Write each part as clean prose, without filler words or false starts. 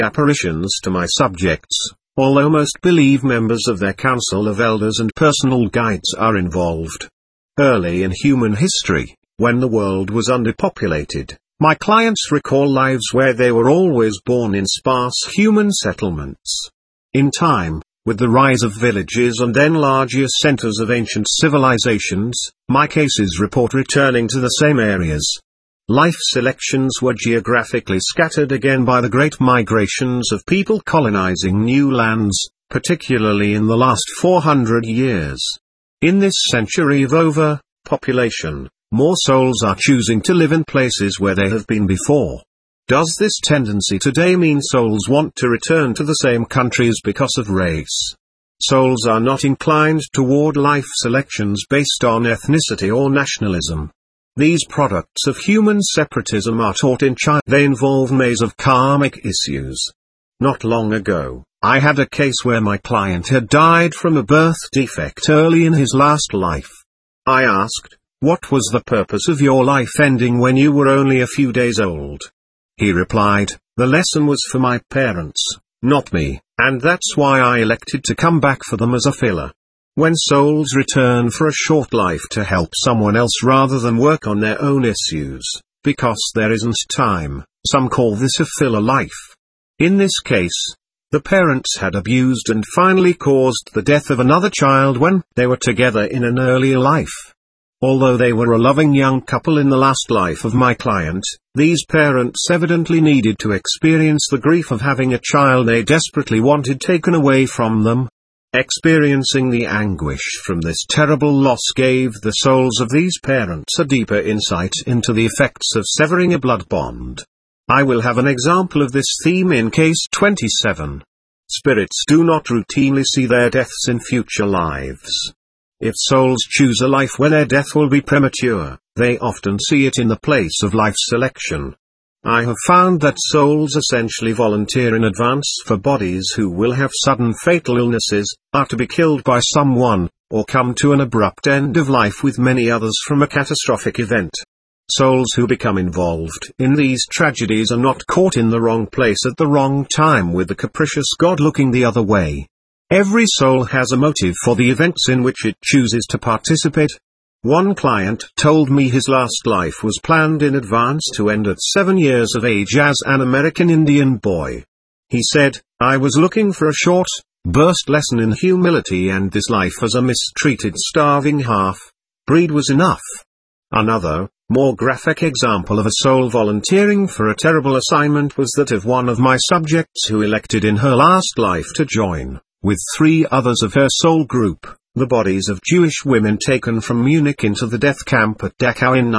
apparitions to my subjects, although most believe members of their council of elders and personal guides are involved. Early in human history, when the world was underpopulated, my clients recall lives where they were always born in sparse human settlements. In time, with the rise of villages and then larger centers of ancient civilizations, my cases report returning to the same areas. Life selections were geographically scattered again by the great migrations of people colonizing new lands, particularly in the last 400 years. In this century of overpopulation, more souls are choosing to live in places where they have been before. Does this tendency today mean souls want to return to the same countries because of race? Souls are not inclined toward life selections based on ethnicity or nationalism. These products of human separatism are taught in China. They involve maze of karmic issues. Not long ago, I had a case where my client had died from a birth defect early in his last life. I asked, "What was the purpose of your life ending when you were only a few days old?" He replied, "The lesson was for my parents, not me, and that's why I elected to come back for them as a filler." When souls return for a short life to help someone else rather than work on their own issues, because there isn't time, some call this a filler life. In this case, the parents had abused and finally caused the death of another child when they were together in an earlier life. Although they were a loving young couple in the last life of my client, these parents evidently needed to experience the grief of having a child they desperately wanted taken away from them. Experiencing the anguish from this terrible loss gave the souls of these parents a deeper insight into the effects of severing a blood bond. I will have an example of this theme in case 27. Spirits do not routinely see their deaths in future lives. If souls choose a life where their death will be premature, they often see it in the place of life selection. I have found that souls essentially volunteer in advance for bodies who will have sudden fatal illnesses, are to be killed by someone, or come to an abrupt end of life with many others from a catastrophic event. Souls who become involved in these tragedies are not caught in the wrong place at the wrong time with the capricious God looking the other way. Every soul has a motive for the events in which it chooses to participate. One client told me his last life was planned in advance to end at 7 years of age as an American Indian boy. He said, "I was looking for a short, burst lesson in humility, and this life as a mistreated starving half-breed was enough." Another, more graphic example of a soul volunteering for a terrible assignment was that of one of my subjects who elected in her last life to join, with 3 others of her soul group, the bodies of Jewish women taken from Munich into the death camp at Dachau in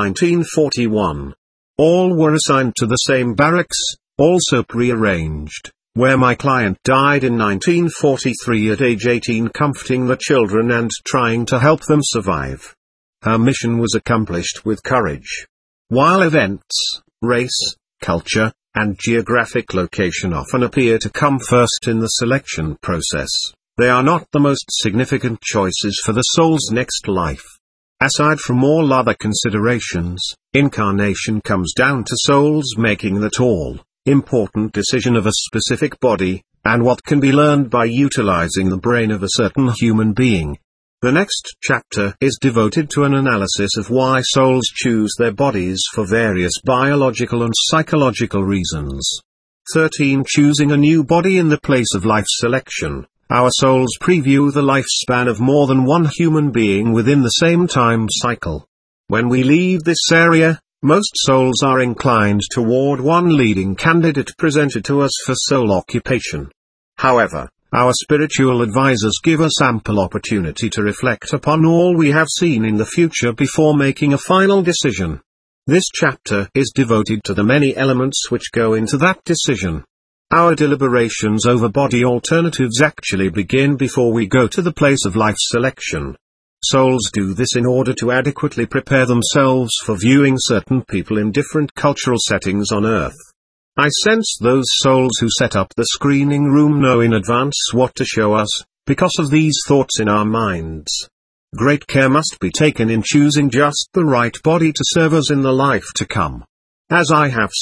1941. All were assigned to the same barracks, also prearranged, where my client died in 1943 at age 18, comforting the children and trying to help them survive. Her mission was accomplished with courage. While events, race, culture, and geographic location often appear to come first in the selection process, they are not the most significant choices for the soul's next life. Aside from all other considerations, incarnation comes down to souls making that all-important decision of a specific body, and what can be learned by utilizing the brain of a certain human being. The next chapter is devoted to an analysis of why souls choose their bodies for various biological and psychological reasons. 13. Choosing a new body in the place of life selection. Our souls preview the lifespan of more than one human being within the same time cycle. When we leave this area, most souls are inclined toward one leading candidate presented to us for soul occupation. However, our spiritual advisors give us ample opportunity to reflect upon all we have seen in the future before making a final decision. This chapter is devoted to the many elements which go into that decision. Our deliberations over body alternatives actually begin before we go to the place of life selection. Souls do this in order to adequately prepare themselves for viewing certain people in different cultural settings on Earth. I sense those souls who set up the screening room know in advance what to show us, because of these thoughts in our minds. Great care must be taken in choosing just the right body to serve us in the life to come. As I have said,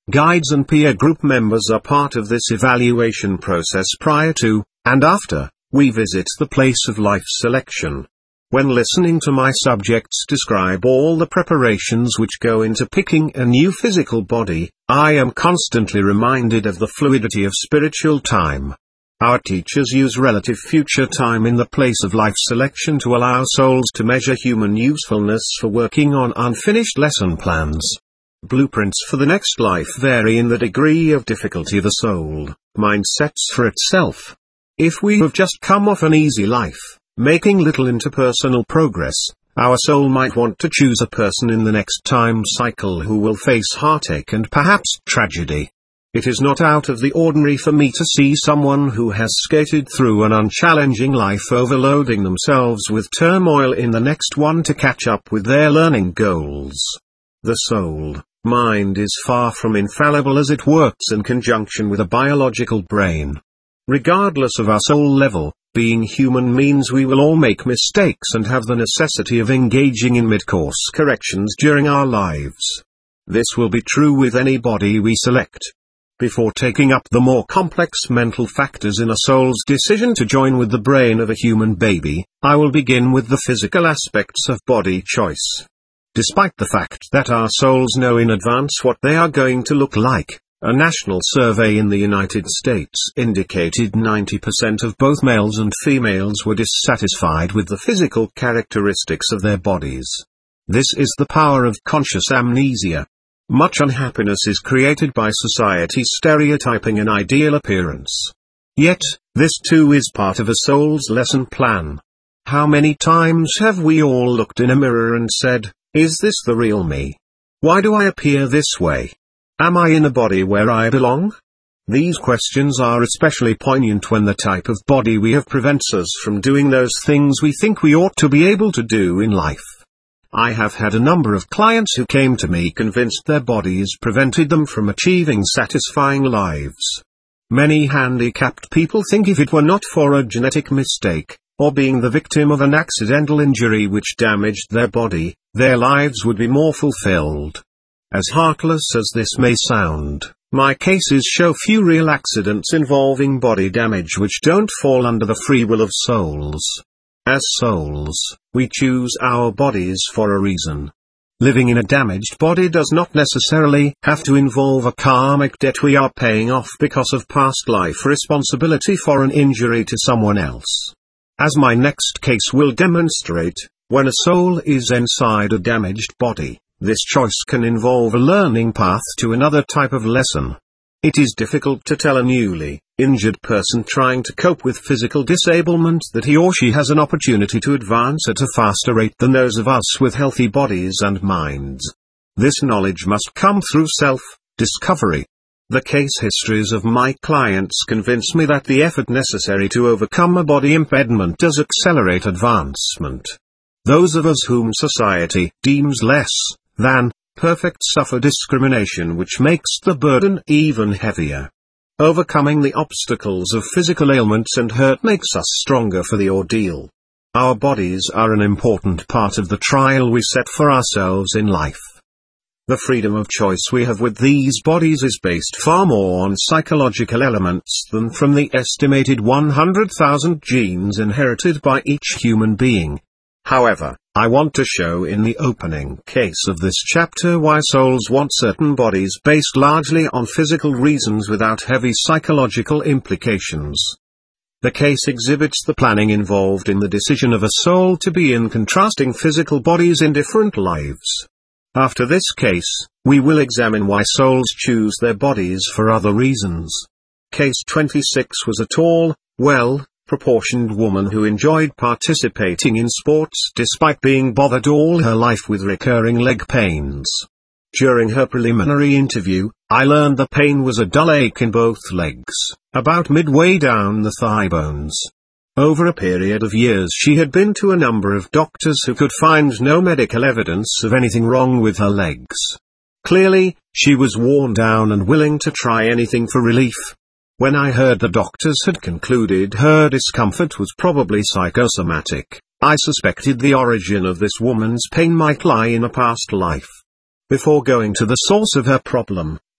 Guides and peer group members are part of this evaluation process prior to, and after, we visit the place of life selection. When listening to my subjects describe all the preparations which go into picking a new physical body, I am constantly reminded of the fluidity of spiritual time. Our teachers use relative future time in the place of life selection to allow souls to measure human usefulness for working on unfinished lesson plans. Blueprints for the next life vary in the degree of difficulty the soul mind sets for itself. If we have just come off an easy life, making little interpersonal progress, our soul might want to choose a person in the next time cycle who will face heartache and perhaps tragedy. It is not out of the ordinary for me to see someone who has skated through an unchallenging life overloading themselves with turmoil in the next one to catch up with their learning goals. The soul mind is far from infallible as it works in conjunction with a biological brain. Regardless of our soul level, being human means we will all make mistakes and have the necessity of engaging in mid-course corrections during our lives. This will be true with any body we select. Before taking up the more complex mental factors in a soul's decision to join with the brain of a human baby, I will begin with the physical aspects of body choice. Despite the fact that our souls know in advance what they are going to look like, a national survey in the United States indicated 90% of both males and females were dissatisfied with the physical characteristics of their bodies. This is the power of conscious amnesia. Much unhappiness is created by society stereotyping an ideal appearance. Yet, this too is part of a soul's lesson plan. How many times have we all looked in a mirror and said, "Is this the real me? Why do I appear this way? Am I in a body where I belong?" These questions are especially poignant when the type of body we have prevents us from doing those things we think we ought to be able to do in life. I have had a number of clients who came to me convinced their bodies prevented them from achieving satisfying lives. Many handicapped people think if it were not for a genetic mistake, or being the victim of an accidental injury which damaged their body, their lives would be more fulfilled. As heartless as this may sound, my cases show few real accidents involving body damage which don't fall under the free will of souls. As souls, we choose our bodies for a reason. Living in a damaged body does not necessarily have to involve a karmic debt we are paying off because of past life responsibility for an injury to someone else. As my next case will demonstrate, when a soul is inside a damaged body, this choice can involve a learning path to another type of lesson. It is difficult to tell a newly injured person trying to cope with physical disablement that he or she has an opportunity to advance at a faster rate than those of us with healthy bodies and minds. This knowledge must come through self-discovery. The case histories of my clients convince me that the effort necessary to overcome a body impediment does accelerate advancement. Those of us whom society deems less than perfect suffer discrimination which makes the burden even heavier. Overcoming the obstacles of physical ailments and hurt makes us stronger for the ordeal. Our bodies are an important part of the trial we set for ourselves in life. The freedom of choice we have with these bodies is based far more on psychological elements than from the estimated 100,000 genes inherited by each human being. However, I want to show in the opening case of this chapter why souls want certain bodies based largely on physical reasons without heavy psychological implications. The case exhibits the planning involved in the decision of a soul to be in contrasting physical bodies in different lives. After this case, we will examine why souls choose their bodies for other reasons. Case 26 was a tall, well-proportioned woman who enjoyed participating in sports despite being bothered all her life with recurring leg pains. During her preliminary interview, I learned the pain was a dull ache in both legs, about midway down the thigh bones. Over a period of years she had been to a number of doctors who could find no medical evidence of anything wrong with her legs. Clearly, she was worn down and willing to try anything for relief. When I heard the doctors had concluded her discomfort was probably psychosomatic, I suspected the origin of this woman's pain might lie in a past life. Before going to the source of her problem,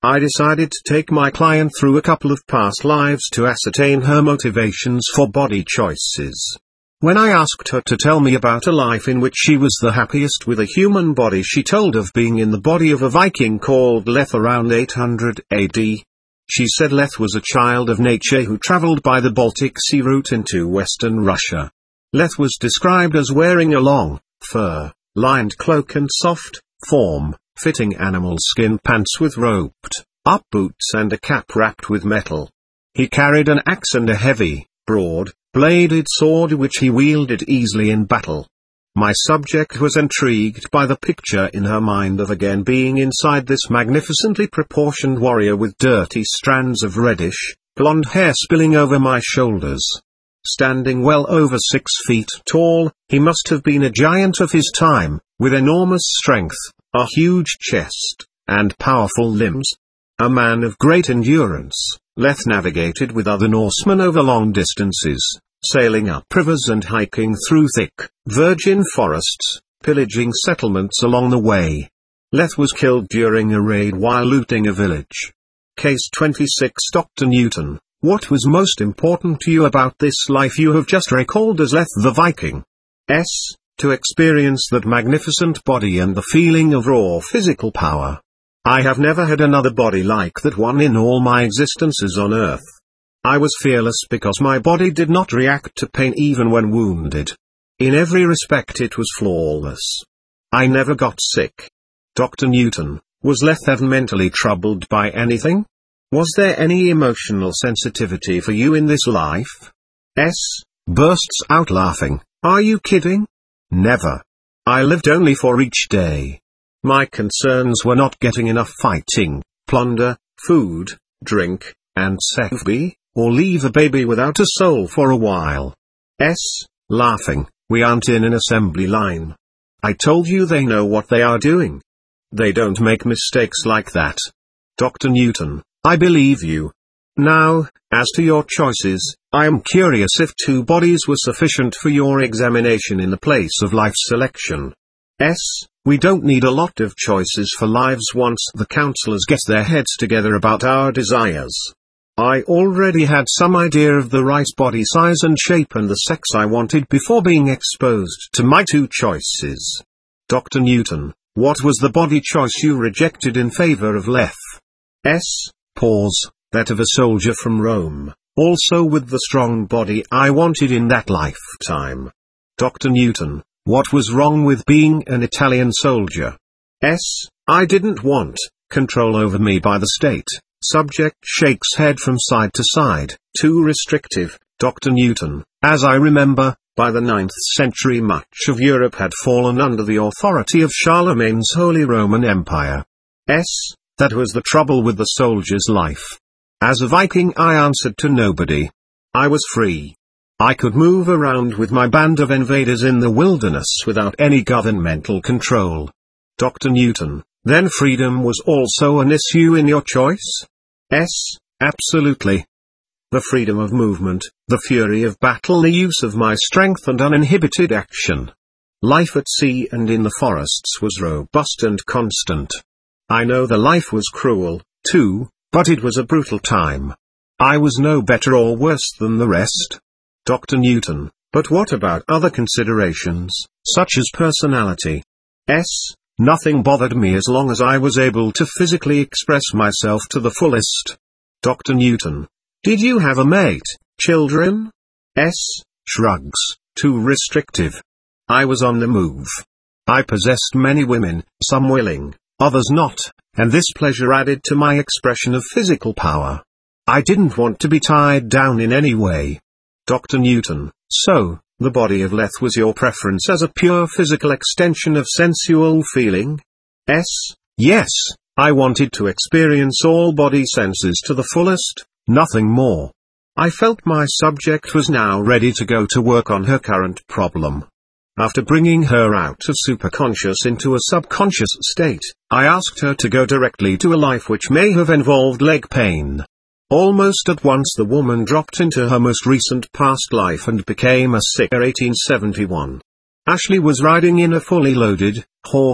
I decided to take my client through a couple of past lives to ascertain her motivations for body choices. When I asked her to tell me about a life in which she was the happiest with a human body, she told of being in the body of a Viking called Leth around 800 AD. She said Leth was a child of nature who traveled by the Baltic Sea route into western Russia. Leth was described as wearing a long, fur-lined cloak and soft, form-fitting animal skin pants with roped-up boots and a cap wrapped with metal. He carried an axe and a heavy, broad-bladed sword which he wielded easily in battle. My subject was intrigued by the picture in her mind of again being inside this magnificently proportioned warrior with dirty strands of reddish, blonde hair spilling over my shoulders. Standing well over 6 feet tall, he must have been a giant of his time, with enormous strength, a huge chest, and powerful limbs. A man of great endurance, Leth navigated with other Norsemen over long distances, sailing up rivers and hiking through thick, virgin forests, pillaging settlements along the way. Leth was killed during a raid while looting a village. Case 26. Dr. Newton, what was most important to you about this life you have just recalled as Leth the Viking? S. To experience that magnificent body and the feeling of raw physical power. I have never had another body like that one in all my existences on earth. I was fearless because my body did not react to pain even when wounded. In every respect it was flawless. I never got sick. Dr. Newton, was Leth ever mentally troubled by anything? Was there any emotional sensitivity for you in this life? S. Bursts out laughing, are you kidding? Never. I lived only for each day. My concerns were not getting enough fighting, plunder, food, drink, and sex, or leave a baby without a soul for a while. S. Laughing, we aren't in an assembly line. I told you they know what they are doing. They don't make mistakes like that. Dr. Newton, I believe you. Now, as to your choices, I am curious if 2 bodies were sufficient for your examination in the place of life selection. S. We don't need a lot of choices for lives once the counselors get their heads together about our desires. I already had some idea of the right body size and shape and the sex I wanted before being exposed to my 2 choices. Dr. Newton, what was the body choice you rejected in favor of Leth? S. Pause, that of a soldier from Rome, also with the strong body I wanted in that lifetime. Dr. Newton, what was wrong with being an Italian soldier? S. I didn't want control over me by the state. Subject shakes head from side to side, too restrictive. Dr. Newton, as I remember, by the 9th century much of Europe had fallen under the authority of Charlemagne's Holy Roman Empire. S. That was the trouble with the soldier's life. As a Viking I answered to nobody. I was free. I could move around with my band of invaders in the wilderness without any governmental control. Dr. Newton, then freedom was also an issue in your choice? S. Absolutely. The freedom of movement, the fury of battle, the use of my strength and uninhibited action. Life at sea and in the forests was robust and constant. I know the life was cruel, too, but it was a brutal time. I was no better or worse than the rest. Dr. Newton, but what about other considerations, such as personality? S. Nothing bothered me as long as I was able to physically express myself to the fullest. Dr. Newton, did you have a mate, children? S. Shrugs, too restrictive. I was on the move. I possessed many women, some willing, others not, and this pleasure added to my expression of physical power. I didn't want to be tied down in any way. Dr. Newton, so, the body of Leth was your preference as a pure physical extension of sensual feeling? S. Yes, I wanted to experience all body senses to the fullest, nothing more. I felt my subject was now ready to go to work on her current problem. After bringing her out of superconscious into a subconscious state, I asked her to go directly to a life which may have involved leg pain. Almost at once the woman dropped into her most recent past life and became a sick 1871. Ashley was riding in a fully loaded, horse,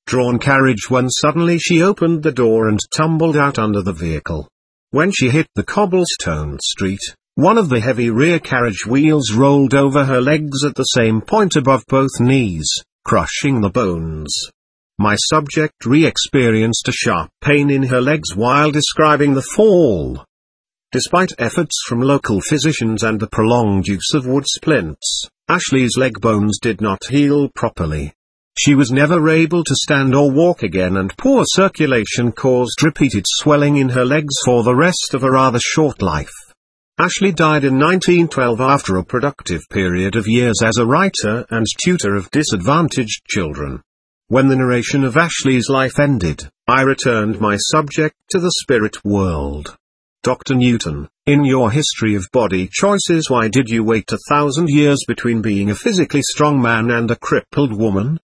drawn carriage when suddenly she opened the door and tumbled out under the vehicle. When she hit the cobblestone street, one of the heavy rear carriage wheels rolled over her legs at the same point above both knees, crushing the bones. My subject re-experienced a sharp pain in her legs while describing the fall. Despite efforts from local physicians and the prolonged use of wood splints, Ashley's leg bones did not heal properly. She was never able to stand or walk again, and poor circulation caused repeated swelling in her legs for the rest of a rather short life. Ashley died in 1912 after a productive period of years as a writer and tutor of disadvantaged children. When the narration of Ashley's life ended, I returned my subject to the spirit world. Dr. Newton, in your history of body choices, why did you wait 1,000 years between being a physically strong man and a crippled woman?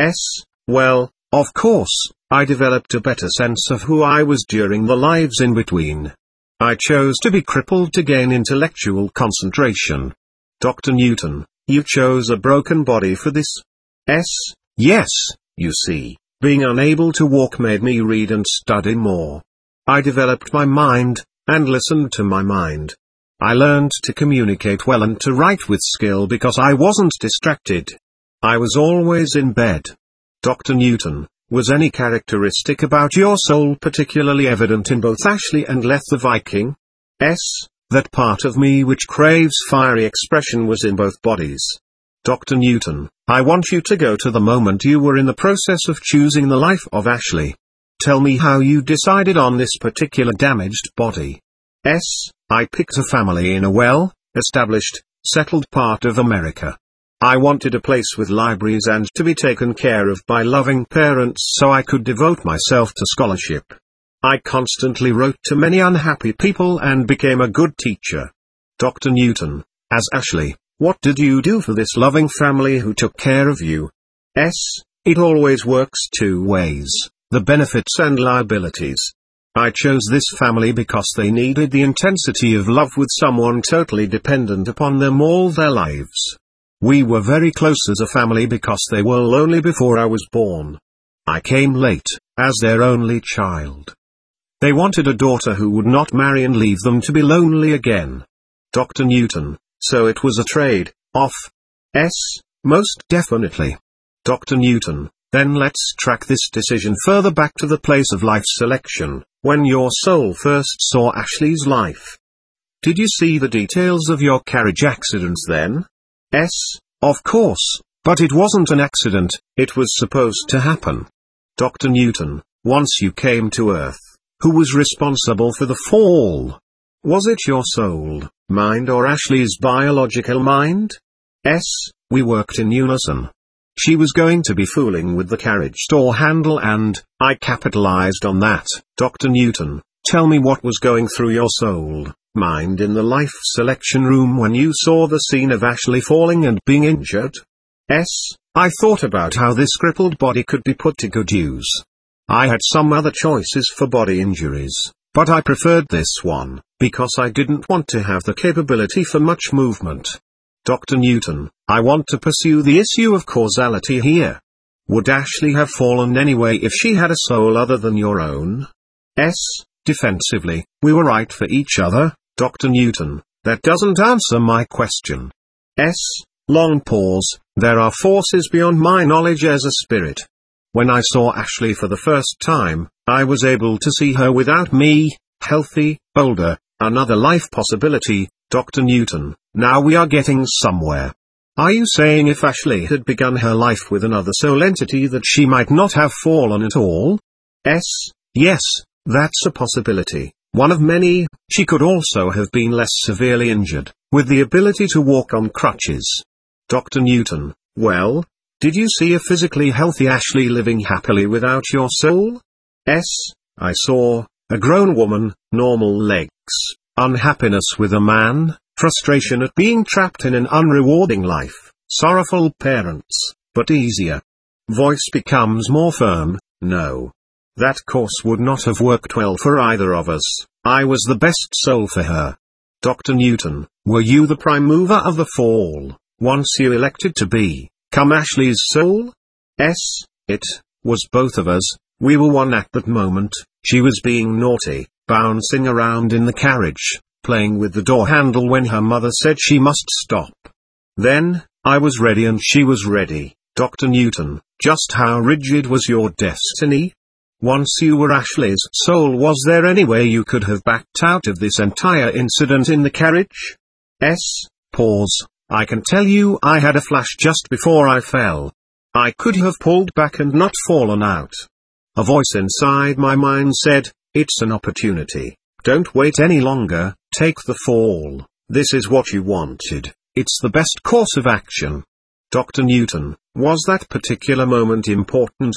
Well, of course, I developed a better sense of who I was during the lives in between. I chose to be crippled to gain intellectual concentration. Dr. Newton, you chose a broken body for this? Yes, you see, being unable to walk made me read and study more. I developed my mind, and listened to my mind. I learned to communicate well and to write with skill because I wasn't distracted. I was always in bed. Dr. Newton, was any characteristic about your soul particularly evident in both Ashley and Leth the Viking? That part of me which craves fiery expression was in both bodies. Dr. Newton, I want you to go to the moment you were in the process of choosing the life of Ashley. Tell me how you decided on this particular damaged body. I picked a family in a well-established, settled part of America. I wanted a place with libraries and to be taken care of by loving parents so I could devote myself to scholarship. I constantly wrote to many unhappy people and became a good teacher. Dr. Newton, as Ashley, what did you do for this loving family who took care of you? It always works two ways, the benefits and liabilities. I chose this family because they needed the intensity of love with someone totally dependent upon them all their lives. We were very close as a family because they were lonely before I was born. I came late, as their only child. They wanted a daughter who would not marry and leave them to be lonely again. Dr. Newton, so it was a trade-off? Most definitely. Dr. Newton, then let's track this decision further back to the place of life selection, when your soul first saw Ashley's life. Did you see the details of your carriage accidents then? Of course, but it wasn't an accident, it was supposed to happen. Dr. Newton, once you came to Earth, who was responsible for the fall? Was it your soul, mind, or Ashley's biological mind? We worked in unison. She was going to be fooling with the carriage door handle and I capitalized on that. Dr. Newton, tell me what was going through your soul, mind in the life selection room when you saw the scene of Ashley falling and being injured? I thought about how this crippled body could be put to good use. I had some other choices for body injuries, but I preferred this one, because I didn't want to have the capability for much movement. Dr. Newton, I want to pursue the issue of causality here. Would Ashley have fallen anyway if she had a soul other than your own? Defensively, we were right for each other. Dr. Newton, that doesn't answer my question. Long pause, there are forces beyond my knowledge as a spirit. When I saw Ashley for the first time, I was able to see her without me, healthy, older, another life possibility. Dr. Newton, now we are getting somewhere. Are you saying if Ashley had begun her life with another soul entity that she might not have fallen at all? Yes, that's a possibility. One of many. She could also have been less severely injured, with the ability to walk on crutches. Dr. Newton, well, did you see a physically healthy Ashley living happily without your soul? I saw a grown woman, normal legs, unhappiness with a man, frustration at being trapped in an unrewarding life, sorrowful parents, but easier. Voice becomes more firm, no. That course would not have worked well for either of us. I was the best soul for her. Dr. Newton, were you the prime mover of the fall, once you elected to become Ashley's soul? It was both of us. We were one at that moment. She was being naughty, bouncing around in the carriage, playing with the door handle when her mother said she must stop. Then, I was ready and she was ready. Dr. Newton, just how rigid was your destiny? Once you were Ashley's soul, was there any way you could have backed out of this entire incident in the carriage? Pause. I can tell you I had a flash just before I fell. I could have pulled back and not fallen out. A voice inside my mind said, it's an opportunity. Don't wait any longer, take the fall. This is what you wanted. It's the best course of action. Dr. Newton, was that particular moment important?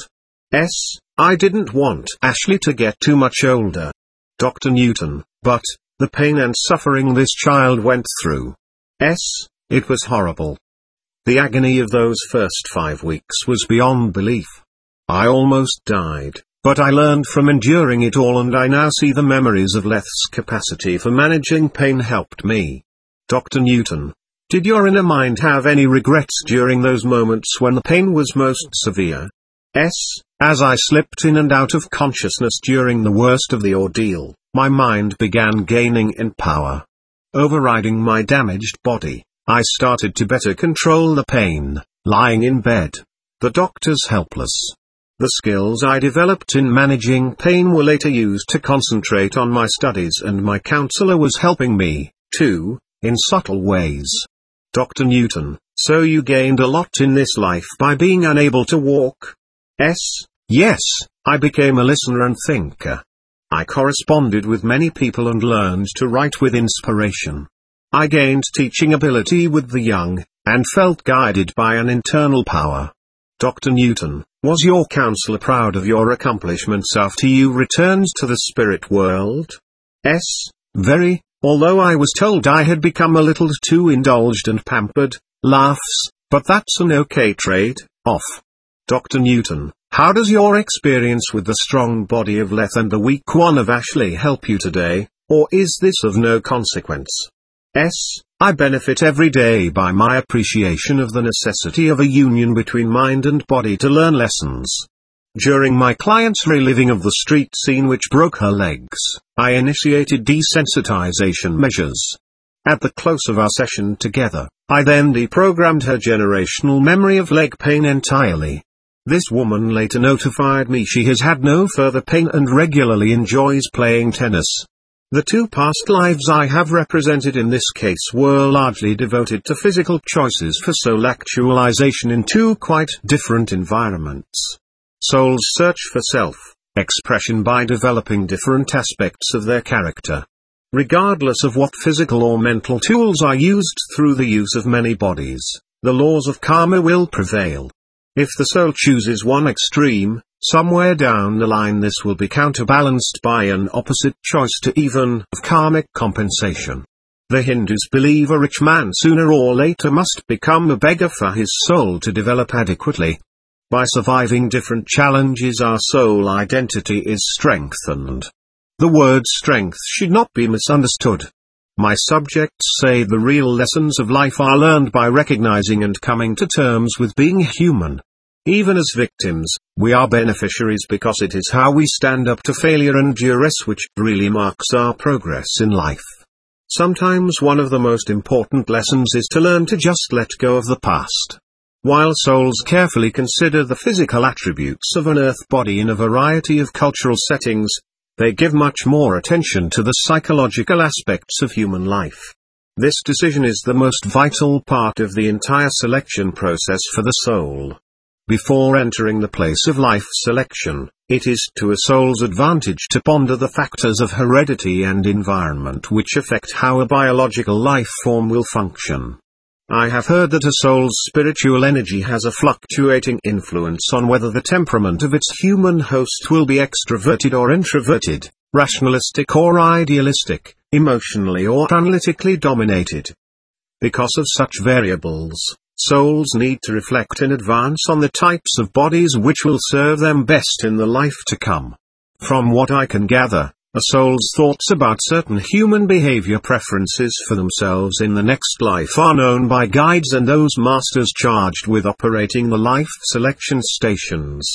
I didn't want Ashley to get too much older. Dr. Newton, but, the pain and suffering this child went through. It was horrible. The agony of those first 5 weeks was beyond belief. I almost died, but I learned from enduring it all, and I now see the memories of Leth's capacity for managing pain helped me. Dr. Newton, did your inner mind have any regrets during those moments when the pain was most severe? As I slipped in and out of consciousness during the worst of the ordeal, my mind began gaining in power. Overriding my damaged body, I started to better control the pain, lying in bed. The doctors helpless. The skills I developed in managing pain were later used to concentrate on my studies, and my counselor was helping me, too, in subtle ways. Dr. Newton, so you gained a lot in this life by being unable to walk? Yes, I became a listener and thinker. I corresponded with many people and learned to write with inspiration. I gained teaching ability with the young, and felt guided by an internal power. Dr. Newton, was your counselor proud of your accomplishments after you returned to the spirit world? Very, although I was told I had become a little too indulged and pampered. Laughs, but that's an okay trade-off. Dr. Newton, how does your experience with the strong body of Leth and the weak one of Ashley help you today, or is this of no consequence? I benefit every day by my appreciation of the necessity of a union between mind and body to learn lessons. During my client's reliving of the street scene which broke her legs, I initiated desensitization measures. At the close of our session together, I then deprogrammed her generational memory of leg pain entirely. This woman later notified me she has had no further pain and regularly enjoys playing tennis. The 2 past lives I have represented in this case were largely devoted to physical choices for soul actualization in 2 quite different environments. Souls search for self-expression by developing different aspects of their character. Regardless of what physical or mental tools are used through the use of many bodies, the laws of karma will prevail. If the soul chooses one extreme, somewhere down the line this will be counterbalanced by an opposite choice to even of karmic compensation. The Hindus believe a rich man sooner or later must become a beggar for his soul to develop adequately. By surviving different challenges, our soul identity is strengthened. The word strength should not be misunderstood. My subjects say the real lessons of life are learned by recognizing and coming to terms with being human. Even as victims, we are beneficiaries because it is how we stand up to failure and duress which really marks our progress in life. Sometimes one of the most important lessons is to learn to just let go of the past. While souls carefully consider the physical attributes of an earth body in a variety of cultural settings, they give much more attention to the psychological aspects of human life. This decision is the most vital part of the entire selection process for the soul. Before entering the place of life selection, it is to a soul's advantage to ponder the factors of heredity and environment which affect how a biological life form will function. I have heard that a soul's spiritual energy has a fluctuating influence on whether the temperament of its human host will be extroverted or introverted, rationalistic or idealistic, emotionally or analytically dominated. Because of such variables, souls need to reflect in advance on the types of bodies which will serve them best in the life to come. From what I can gather, a soul's thoughts about certain human behavior preferences for themselves in the next life are known by guides and those masters charged with operating the life selection stations.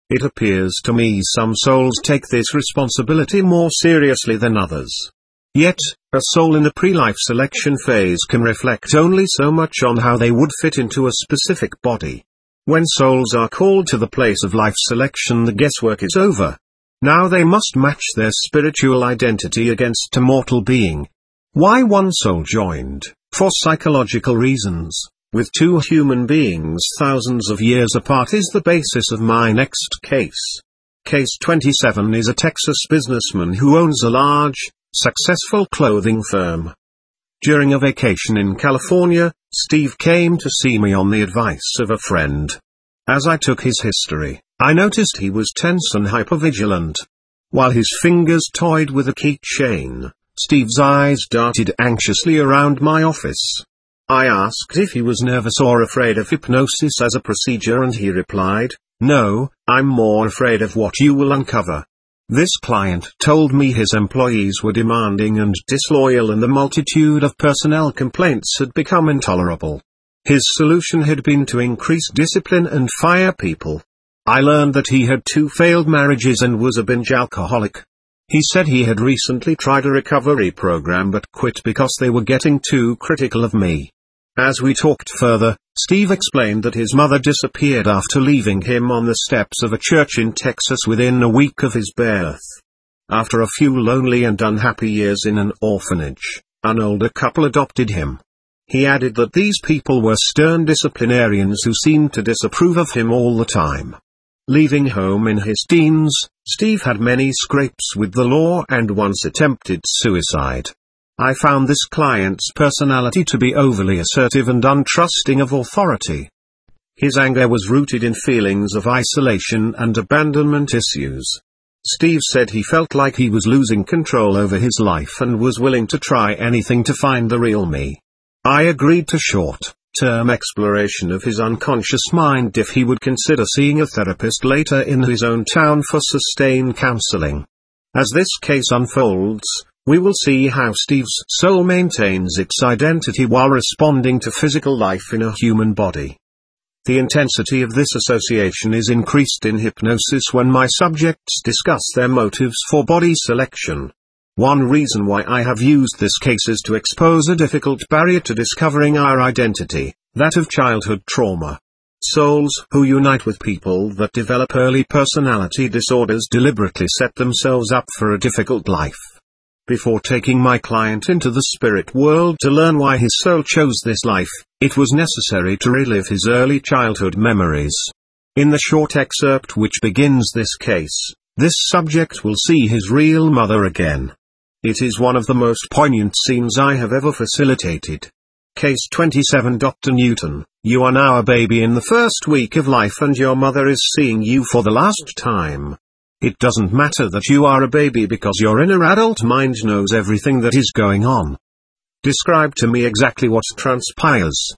It appears to me some souls take this responsibility more seriously than others. Yet, a soul in a pre-life selection phase can reflect only so much on how they would fit into a specific body. When souls are called to the place of life selection, the guesswork is over. Now they must match their spiritual identity against a mortal being. Why one soul joined, for psychological reasons, with two human beings thousands of years apart is the basis of my next case. Case 27 is a Texas businessman who owns a large, successful clothing firm. During a vacation in California, Steve came to see me on the advice of a friend. As I took his history, I noticed he was tense and hypervigilant. While his fingers toyed with a keychain, Steve's eyes darted anxiously around my office. I asked if he was nervous or afraid of hypnosis as a procedure, and he replied, "No, I'm more afraid of what you will uncover." This client told me his employees were demanding and disloyal, and the multitude of personnel complaints had become intolerable. His solution had been to increase discipline and fire people. I learned that he had 2 failed marriages and was a binge alcoholic. He said he had recently tried a recovery program but quit because they were getting too critical of me. As we talked further, Steve explained that his mother disappeared after leaving him on the steps of a church in Texas within a week of his birth. After a few lonely and unhappy years in an orphanage, an older couple adopted him. He added that these people were stern disciplinarians who seemed to disapprove of him all the time. Leaving home in his teens, Steve had many scrapes with the law and once attempted suicide. I found this client's personality to be overly assertive and untrusting of authority. His anger was rooted in feelings of isolation and abandonment issues. Steve said he felt like he was losing control over his life and was willing to try anything to find the real me. I agreed to short-term exploration of his unconscious mind if he would consider seeing a therapist later in his own town for sustained counseling. As this case unfolds, we will see how Steve's soul maintains its identity while responding to physical life in a human body. The intensity of this association is increased in hypnosis when my subjects discuss their motives for body selection. One reason why I have used this case is to expose a difficult barrier to discovering our identity, that of childhood trauma. Souls who unite with people that develop early personality disorders deliberately set themselves up for a difficult life. Before taking my client into the spirit world to learn why his soul chose this life, it was necessary to relive his early childhood memories. In the short excerpt which begins this case, this subject will see his real mother again. It is one of the most poignant scenes I have ever facilitated. Case 27. Dr. Newton, you are now a baby in the first week of life and your mother is seeing you for the last time. It doesn't matter that you are a baby because your inner adult mind knows everything that is going on. Describe to me exactly what transpires.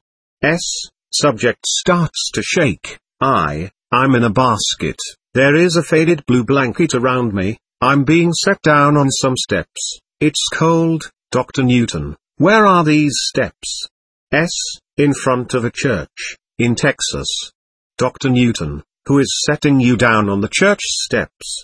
Subject starts to shake. I'm in a basket. There is a faded blue blanket around me. I'm being set down on some steps. It's cold. Dr. Newton, where are these steps? In front of a church, in Texas. Dr. Newton, who is setting you down on the church steps?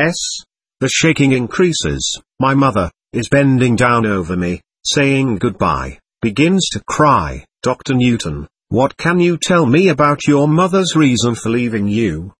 The shaking increases. My mother is bending down over me, saying goodbye, begins to cry. Dr. Newton, what can you tell me about your mother's reason for leaving you?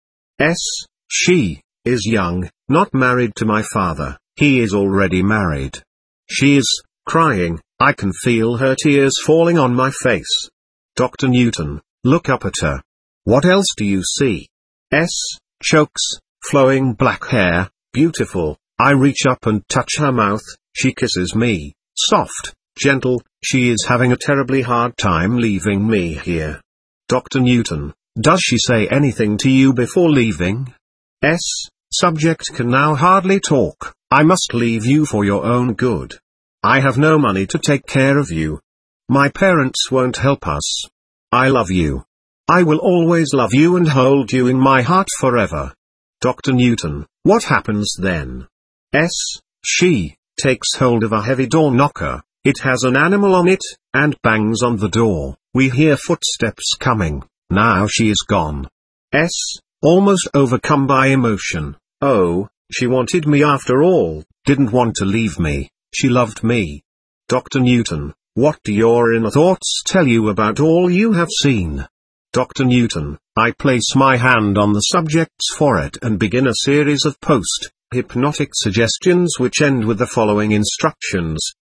She is young, not married to my father, he is already married. She is crying, I can feel her tears falling on my face. Dr. Newton, look up at her. What else do you see? Chokes, flowing black hair, beautiful. I reach up and touch her mouth, she kisses me, soft, gentle, she is having a terribly hard time leaving me here. Dr. Newton, does she say anything to you before leaving? Subject can now hardly talk, I must leave you for your own good. I have no money to take care of you. My parents won't help us. I love you. I will always love you and hold you in my heart forever. Dr. Newton, what happens then? She takes hold of a heavy door knocker, it has an animal on it, and bangs on the door. We hear footsteps coming, now she is gone. almost overcome by emotion. Oh, she wanted me after all, didn't want to leave me, she loved me. Dr. Newton, what do your inner thoughts tell you about all you have seen? Dr. Newton, I place my hand on the subject's forehead and begin a series of post-hypnotic suggestions which end with the following instructions.